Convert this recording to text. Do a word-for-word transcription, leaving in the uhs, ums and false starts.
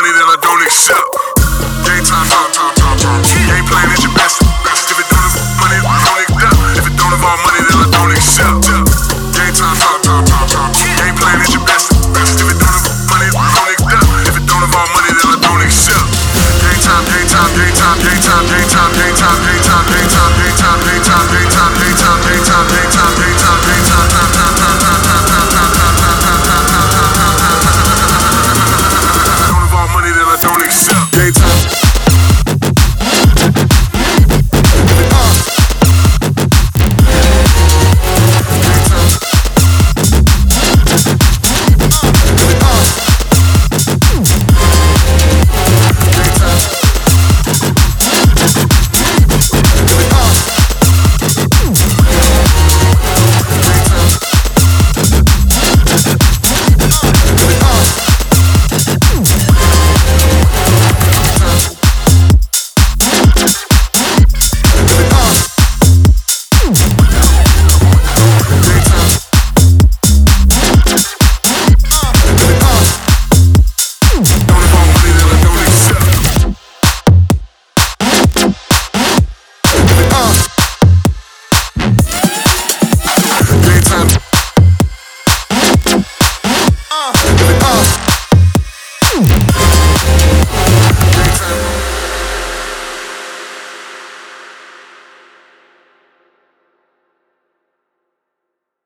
money that I don't accept. Game time, time, time, time, time. Game plan is your best. If it don't involve money, I don't accept. If it don't involve money, then I don't accept. Game time, time, time, time, time. Game plan is your best. If it don't involve money, I don't accept. If it don't involve money, then I don't accept. Game time, game time, game time, game time, game time, game time, game time, game time, game time, game time, game time, game time, game time, game time, game time, game time, time, time, time, time, time, time, time, time, time, time, time, time, time. Don't involve money, then I don't accept. Game time.